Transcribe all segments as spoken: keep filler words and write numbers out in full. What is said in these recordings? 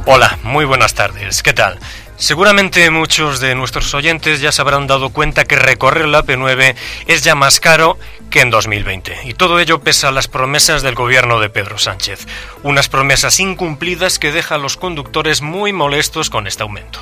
Hola, muy buenas tardes, ¿qué tal? Seguramente muchos de nuestros oyentes ya se habrán dado cuenta que recorrer la A P nueve es ya más caro que en dos mil veinte, y todo ello pese a las promesas del gobierno de Pedro Sánchez, unas promesas incumplidas que dejan a los conductores muy molestos con este aumento.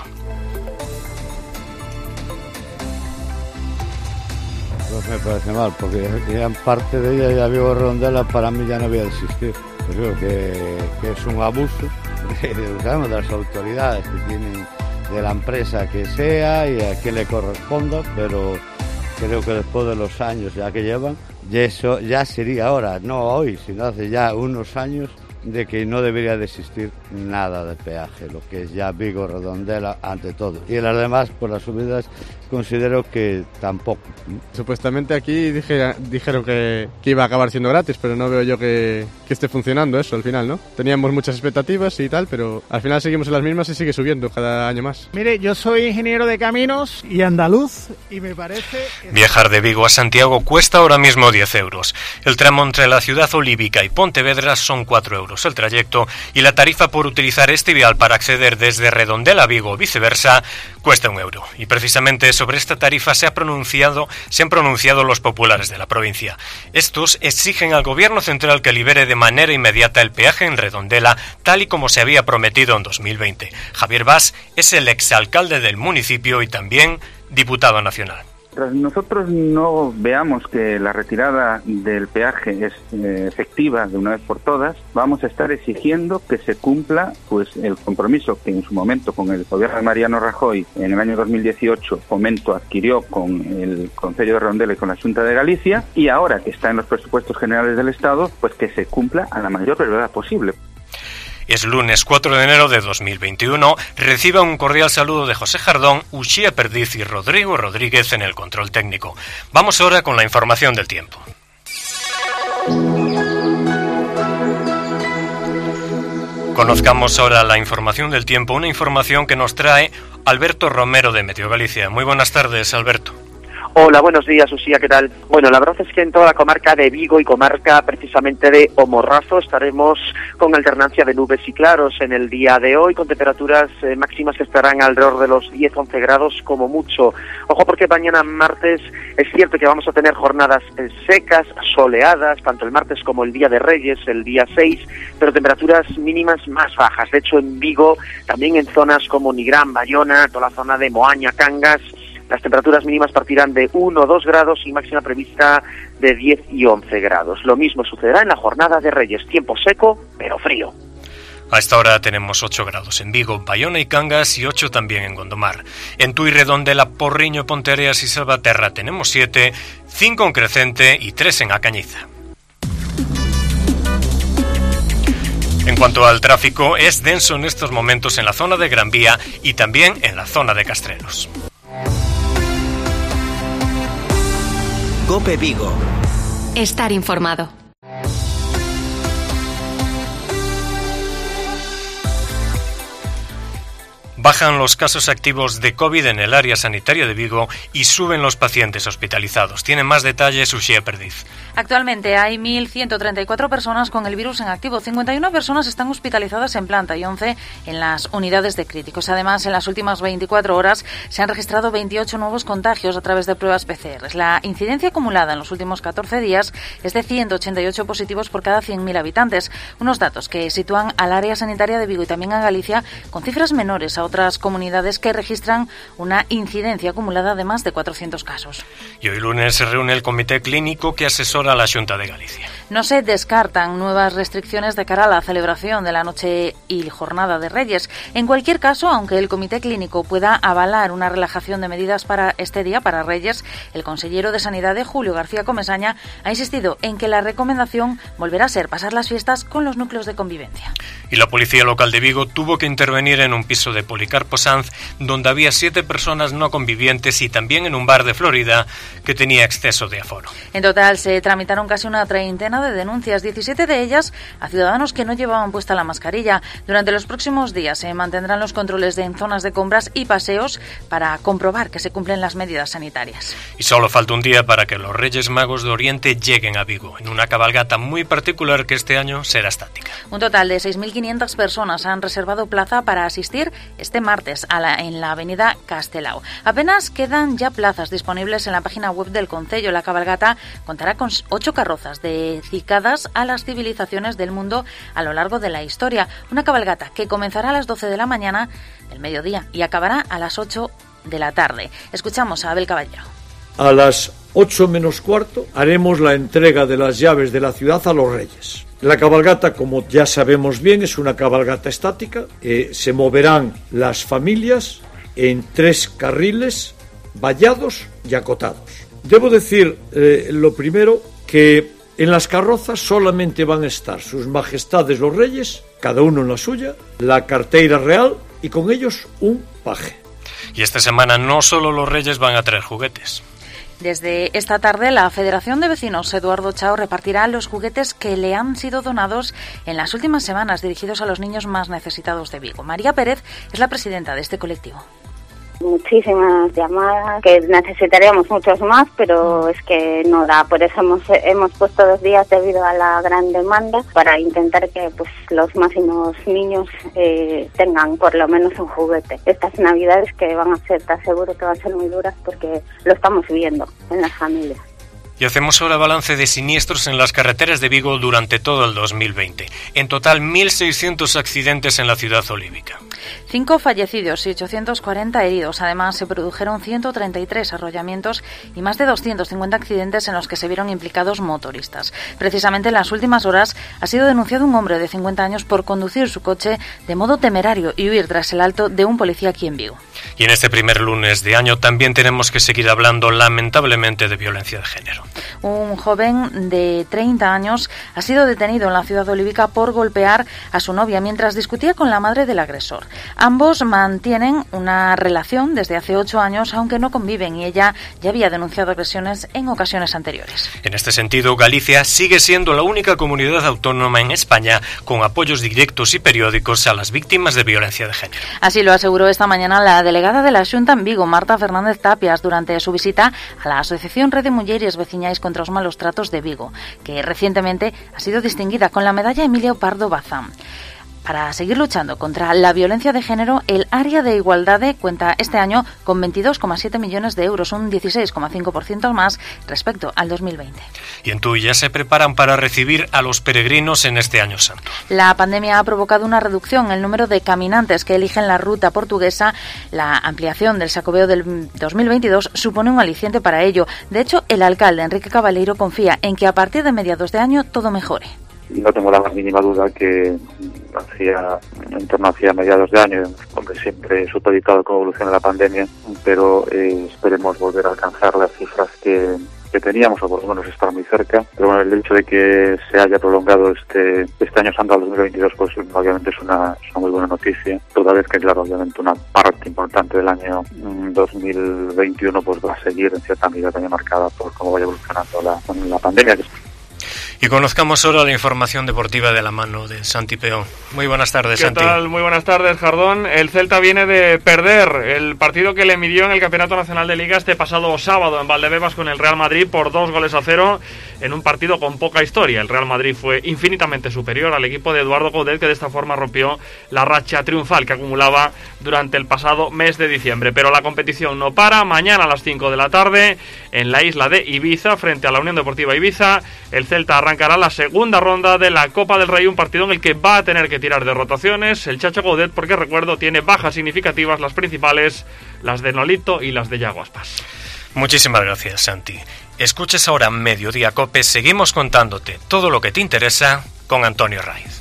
Pues me parece mal, porque ya en parte de ella ya Vigo Redondela para mí ya no había de existir. Yo creo que, que es un abuso de, de las autoridades que tienen, de la empresa que sea y a quien le corresponda, pero creo que después de los años ya que llevan, y eso ya sería ahora, no hoy, sino hace ya unos años, de que no debería de existir nada de peaje, lo que es ya Vigo Redondela ante todo. Y las demás, por las subidas, considero que tampoco. Supuestamente aquí dije, dijeron que, que iba a acabar siendo gratis, pero no veo yo que, que esté funcionando eso al final, ¿no? Teníamos muchas expectativas y tal, pero al final seguimos en las mismas y sigue subiendo cada año más. Mire, yo soy ingeniero de caminos y andaluz y me parece... Que... Viajar de Vigo a Santiago cuesta ahora mismo diez euros. El tramo entre la ciudad olívica y Pontevedra son cuatro euros el trayecto, y la tarifa por utilizar este vial para acceder desde Redondela a Vigo o viceversa cuesta un euro. Y precisamente sobre esta tarifa se ha pronunciado, se han pronunciado los populares de la provincia. Estos exigen al gobierno central que libere de manera inmediata el peaje en Redondela, tal y como se había prometido en dos mil veinte. Javier Bas es el exalcalde del municipio y también diputado nacional. Tras nosotros no veamos que la retirada del peaje es eh, efectiva de una vez por todas, vamos a estar exigiendo que se cumpla pues el compromiso que en su momento con el gobierno de Mariano Rajoy en el año dos mil dieciocho Fomento adquirió con el Concello de Redondela y con la Xunta de Galicia, y ahora que está en los presupuestos generales del Estado, pues que se cumpla a la mayor brevedad posible. Es lunes cuatro de enero de dos mil veintiuno. Reciba un cordial saludo de José Jardón, Uxía Perdiz y Rodrigo Rodríguez en el control técnico. Vamos ahora con la información del tiempo. Conozcamos ahora la información del tiempo, una información que nos trae Alberto Romero de Meteo Galicia. Muy buenas tardes, Alberto. Hola, buenos días, Usía, ¿qué tal? Bueno, la verdad es que en toda la comarca de Vigo y comarca precisamente de O Morrazo estaremos con alternancia de nubes y claros en el día de hoy, con temperaturas eh, máximas que estarán alrededor de los diez a once grados como mucho. Ojo, porque mañana martes es cierto que vamos a tener jornadas eh, secas, soleadas, tanto el martes como el día de Reyes, el día seis, pero temperaturas mínimas más bajas. De hecho, en Vigo, también en zonas como Nigrán, Bayona, toda la zona de Moaña, Cangas, las temperaturas mínimas partirán de uno o dos grados y máxima prevista de diez y once grados. Lo mismo sucederá en la jornada de Reyes, tiempo seco, pero frío. A esta hora tenemos ocho grados en Vigo, Bayona y Cangas y ocho también en Gondomar. En Tui, Redondela, Porriño, Ponteareas y Salvaterra tenemos siete, cinco en Crecente y tres en A Cañiza. En cuanto al tráfico, es denso en estos momentos en la zona de Gran Vía y también en la zona de Castrelos. COPE Vigo. Estar informado. Bajan los casos activos de COVID en el área sanitaria de Vigo y suben los pacientes hospitalizados. Tienen más detalles Uxía Perdiz. Actualmente hay mil ciento treinta y cuatro personas con el virus en activo. cincuenta y una personas están hospitalizadas en planta y once en las unidades de críticos. Además, en las últimas veinticuatro horas se han registrado veintiocho nuevos contagios a través de pruebas P C R. La incidencia acumulada en los últimos catorce días es de ciento ochenta y ocho positivos por cada cien mil habitantes. Unos datos que sitúan al área sanitaria de Vigo y también a Galicia con cifras menores a otras otras comunidades que registran una incidencia acumulada de más de cuatrocientos casos. Y hoy lunes se reúne el comité clínico que asesora a la Xunta de Galicia. No se descartan nuevas restricciones de cara a la celebración de la noche y jornada de Reyes. En cualquier caso, aunque el comité clínico pueda avalar una relajación de medidas para este día, para Reyes, el consejero de Sanidad, Julio García Comesaña, ha insistido en que la recomendación volverá a ser pasar las fiestas con los núcleos de convivencia. Y la policía local de Vigo tuvo que intervenir en un piso de Policarpo Sanz, donde había siete personas no convivientes, y también en un bar de Florida que tenía exceso de aforo. En total se tramitaron casi una treintena veintena de denuncias, diecisiete de ellas a ciudadanos que no llevaban puesta la mascarilla. Durante los próximos días se mantendrán los controles de en zonas de compras y paseos para comprobar que se cumplen las medidas sanitarias. Y solo falta un día para que los Reyes Magos de Oriente lleguen a Vigo, en una cabalgata muy particular que este año será estática. Un total de seis mil quinientas personas han reservado plaza para asistir este martes a la, en la avenida Castelao. Apenas quedan ya plazas disponibles en la página web del concello. La cabalgata contará con ocho carrozas dedicadas a las civilizaciones del mundo a lo largo de la historia. Una cabalgata que comenzará a las doce de la mañana del mediodía y acabará a las ocho de la tarde. Escuchamos a Abel Caballero. A las ocho menos cuarto haremos la entrega de las llaves de la ciudad a los Reyes. La cabalgata, como ya sabemos bien, es una cabalgata estática. Eh, se moverán las familias en tres carriles vallados y acotados. Debo decir, eh, lo primero, que en las carrozas solamente van a estar sus majestades los reyes, cada uno en la suya, la carteira real y con ellos un paje. Y esta semana no solo los reyes van a traer juguetes. Desde esta tarde, la Federación de Vecinos Eduardo Chao repartirá los juguetes que le han sido donados en las últimas semanas dirigidos a los niños más necesitados de Vigo. María Pérez es la presidenta de este colectivo. Muchísimas llamadas, que necesitaríamos muchos más, pero es que no da. Por eso hemos hemos puesto dos días debido a la gran demanda para intentar que pues los máximos niños eh, tengan por lo menos un juguete. Estas navidades que van a ser, te aseguro que van a ser muy duras porque lo estamos viendo en las familias. Y hacemos ahora balance de siniestros en las carreteras de Vigo durante todo el dos mil veinte. En total, mil seiscientos accidentes en la ciudad olívica. Cinco fallecidos y ochocientos cuarenta heridos. Además, se produjeron ciento treinta y tres arrollamientos y más de doscientos cincuenta accidentes en los que se vieron implicados motoristas. Precisamente en las últimas horas ha sido denunciado un hombre de cincuenta años por conducir su coche de modo temerario y huir tras el alto de un policía aquí en Vigo. Y en este primer lunes de año también tenemos que seguir hablando, lamentablemente, de violencia de género. Un joven de treinta años ha sido detenido en la ciudad olívica por golpear a su novia mientras discutía con la madre del agresor. Ambos mantienen una relación desde hace ocho años, aunque no conviven, y ella ya había denunciado agresiones en ocasiones anteriores. En este sentido, Galicia sigue siendo la única comunidad autónoma en España con apoyos directos y periódicos a las víctimas de violencia de género. Así lo aseguró esta mañana la delegada de la Xunta en Vigo, Marta Fernández Tapias, durante su visita a la Asociación Red de Mulleres Veciñais contra los Malos Tratos de Vigo, que recientemente ha sido distinguida con la medalla Emilio Pardo Bazán. Para seguir luchando contra la violencia de género, el área de igualdade cuenta este año con veintidós coma siete millones de euros, un dieciséis coma cinco por ciento más respecto al dos mil veinte. Y en Tui ya se preparan para recibir a los peregrinos en este año santo. La pandemia ha provocado una reducción en el número de caminantes que eligen la ruta portuguesa. La ampliación del Xacobeo del dos mil veintidós supone un aliciente para ello. De hecho, el alcalde Enrique Cabaleiro confía en que a partir de mediados de año todo mejore. No tengo la más mínima duda que hacia en torno hacia mediados de año, hombre, siempre supeditado con la evolución de la pandemia, pero eh, esperemos volver a alcanzar las cifras que, que teníamos, o por lo menos estar muy cerca. Pero bueno, el hecho de que se haya prolongado este este año santo al dos mil veintidós, pues obviamente es una, es una muy buena noticia, toda vez que, claro, obviamente una parte importante del año mm, dos mil veintiuno pues va a seguir en cierta medida también marcada por cómo vaya evolucionando la, la pandemia. Y conozcamos ahora la información deportiva de la mano de Santi Peón. Muy buenas tardes, ¿Qué Santi. ¿Qué tal? Muy buenas tardes, Jardón. El Celta viene de perder el partido que le midió en el Campeonato Nacional de Liga este pasado sábado en Valdebebas con el Real Madrid por dos goles a cero en un partido con poca historia. El Real Madrid fue infinitamente superior al equipo de Eduardo Coudet, que de esta forma rompió la racha triunfal que acumulaba durante el pasado mes de diciembre. Pero la competición no para. Mañana a las cinco de la tarde en la isla de Ibiza, frente a la Unión Deportiva Ibiza, el Celta arrancará la segunda ronda de la Copa del Rey, un partido en el que va a tener que tirar de rotaciones el Chacho Coudet, porque recuerdo tiene bajas significativas, las principales, las de Nolito y las de Yago Aspas. Muchísimas gracias, Santi. Escuches ahora Mediodía Cope, seguimos contándote todo lo que te interesa con Antonio Raiz.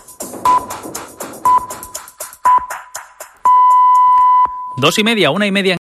Dos y media, una y media.